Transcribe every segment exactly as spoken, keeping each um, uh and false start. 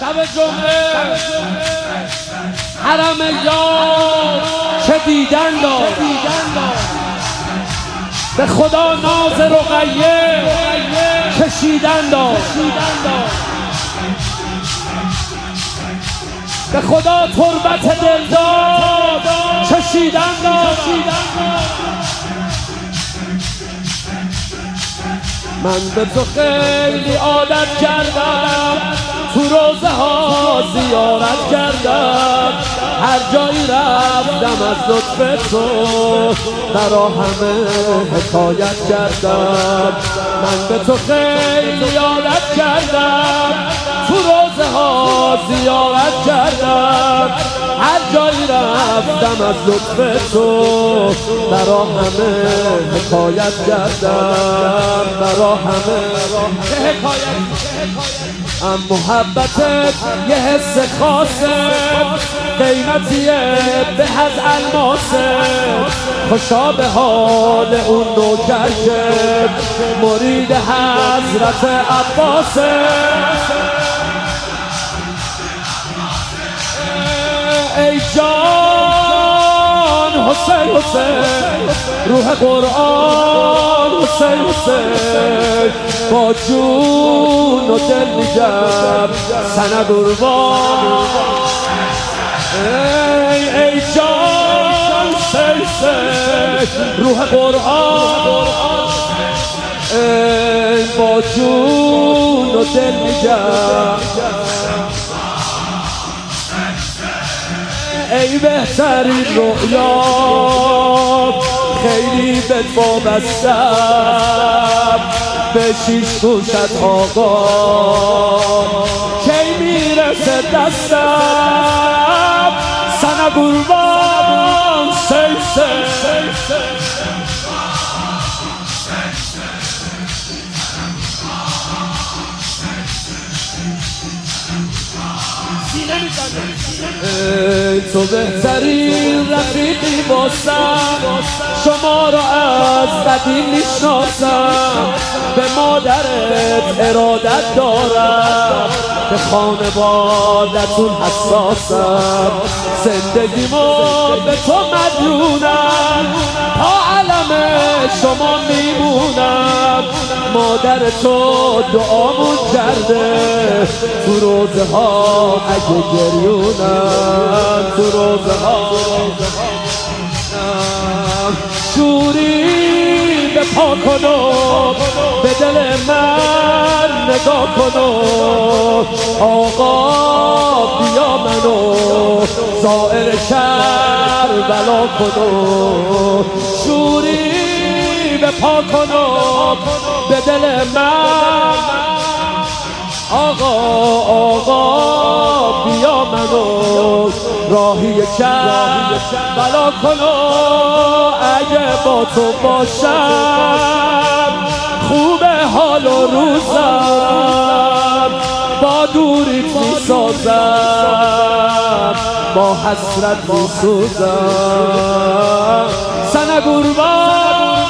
شب جمعه حرم یار چه دیدن داد، به خدا ناز رقیه کشیدن داد، به خدا تربت دلداد چشیدن داد. من به تو خیلی عادت کردم، تو روزه ها زیارت کردم، هر جایی رفتم از لطف تو برا همه حکایت کردم. من به تو خیلی عادت کردم، تو روزه ها زیارت کردم، هر جایی رفتم از لطف تو برا همه حکایت کردم، برا همه حکایت. ام محبتت یه حس خاصه، قیمتیه به از الماسه، خوشا به حال اون نوکر که مرید حضرت عباسه. ای جان حسین حسین روح قرآن، حسین حسین با جون و دل میگم سند قربان. ای ای جان حسین حسین روح قرآن، ای با جون و دل میگم ای بهترین رؤیا، خیلی به وابستم، به شیش گوشت آقا کی میرسه دستم، سنه قربان سی سی. ای تو بهترین رفیقی باشم، شما را از قدیم میشناسم، به مادرت ارادت دارم، به خانوادتون حساسم، زندگیمو به تو مدیونم، تا علم شما میمونم. مادر تو دعامون کرده، تو روزه ها اگه گریونم، تو روزه ها شوری به پا کنو، به دل من نگاه کنو، آقا بیا منو زائر کربلا کنو، شوری به پا کنو به دل من، آقا آقا بیا منو راهی کربلا کنو. اگه با تو باشم خوبه حال و روزم، با دوریت میسازم، با حسرت میسوزم، سنه قربان.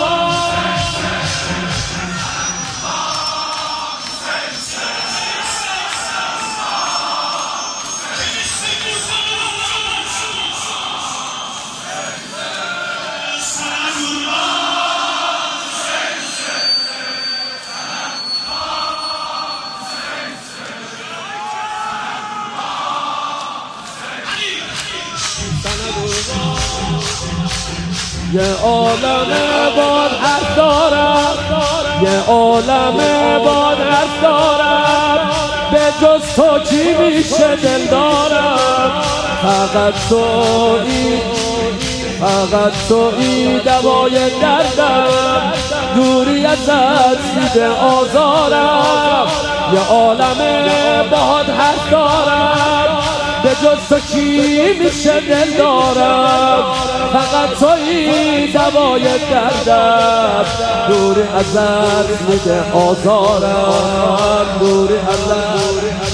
یه عالم باد حرف دارم، یه عالم باد حرف دارم، به جز تو کی میشه دل دارم، فقط تویی، فقط تویی دوای دردم، دوری ازت میده آزارم. یه عالم باد حرف دارم، به جز تو کی میشه دل دارم، فقط تویی دوای دردم، دوری ازت میده آزارم، دوری ازت.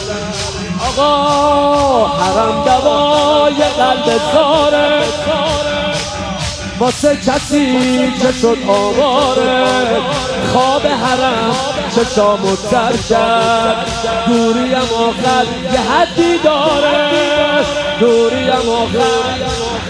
آقا حرم دوای قلب زاره، واسه کسی که شد آواره خواب حرم چشامو تر کرد. دوریم آخر یه حدی داره، دوریم آخر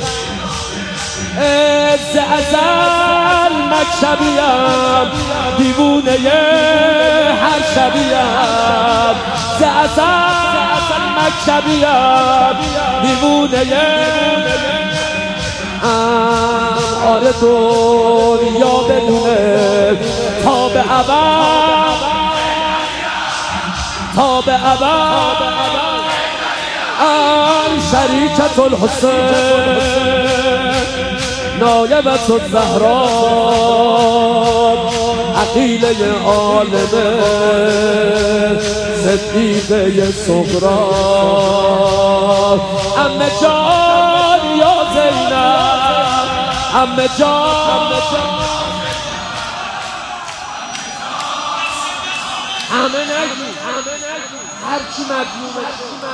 از ازل مکتبیم، دیوونه هر شبیم. ز ازل مکتبیم، دیوونه ام. آره دنیا بدونه تا به ابد، تا به ابد ام. شریکت الحسین نایبت الزهرا، عقیله عالمه صدیقه صغرا. عمه جان یا زینب، عمه جان همه نگی، همه نگی، هرچی مدیونه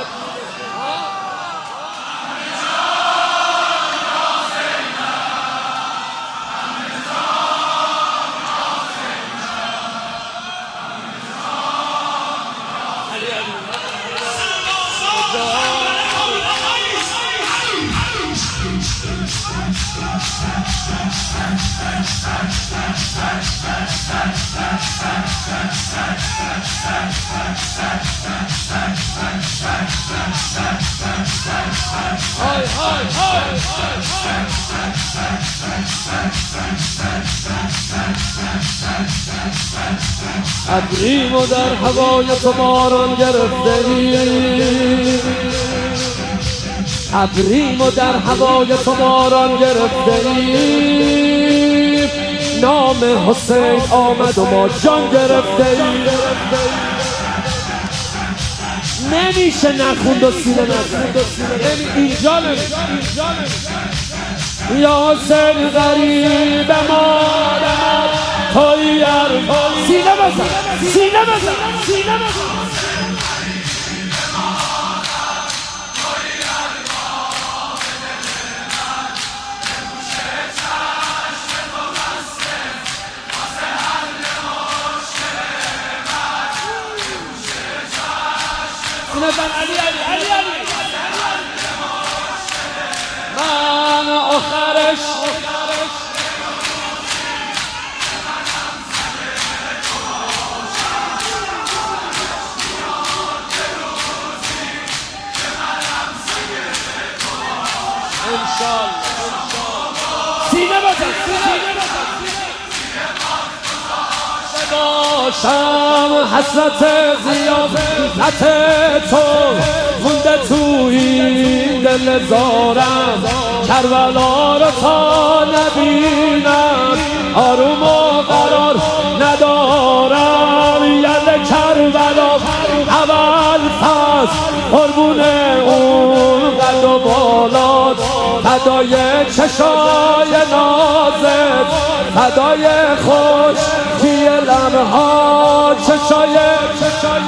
های های های ابریمو در هوای تو باران گرفته ای، ابریمو در هوای تو باران گرفته ای. نام حسین آمد و ما جان گرفته ای. نمیشه نخوند و سینه نخوند، اینجا نمیشه. یا حسین غریب ما توی سینه بزن، سینه بزن، سینه بزن. علی علی علی علی من آخرش انشالله سینه بزن، سینه بزن باشم. حسرت زیافت تو مونده تو این دل زارم، کربلا رو تا نبینم آروم و قرار ندارم. یل کربلا اول پس قربون اون قد و بالات، فدای چشای نازت، فدای خوش توی لبها چشای چشای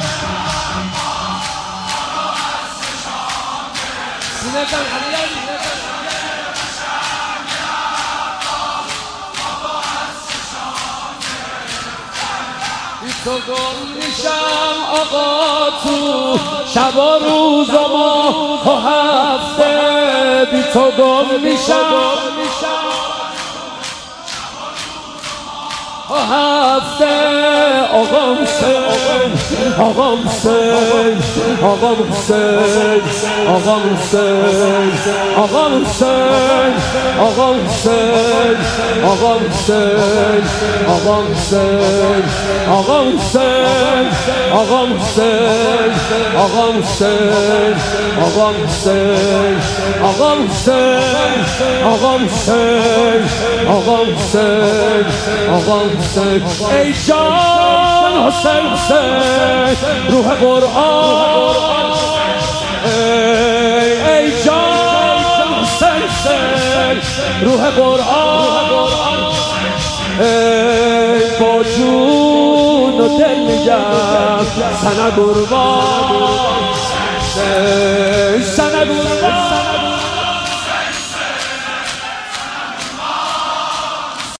بی تو گم میشم آقا تو شب و روز و ماه و هفته. بی تو گم میشم هفته. آقا حسین، آقا حسین، آقا حسین، آقا حسین، آقا حسین، آقا حسین، آقا حسین، آقا حسین، آقا حسین، آقا حسین، آقا حسین، آقا حسین، آقا حسین، آقا حسین، آقا حسین، آقا حسین. ای جان حسین حسین روح قرآن، ای ای جان حسین حسین روح قرآن. ای با جون و دل میگم سنه قربان، ای سنه قربان.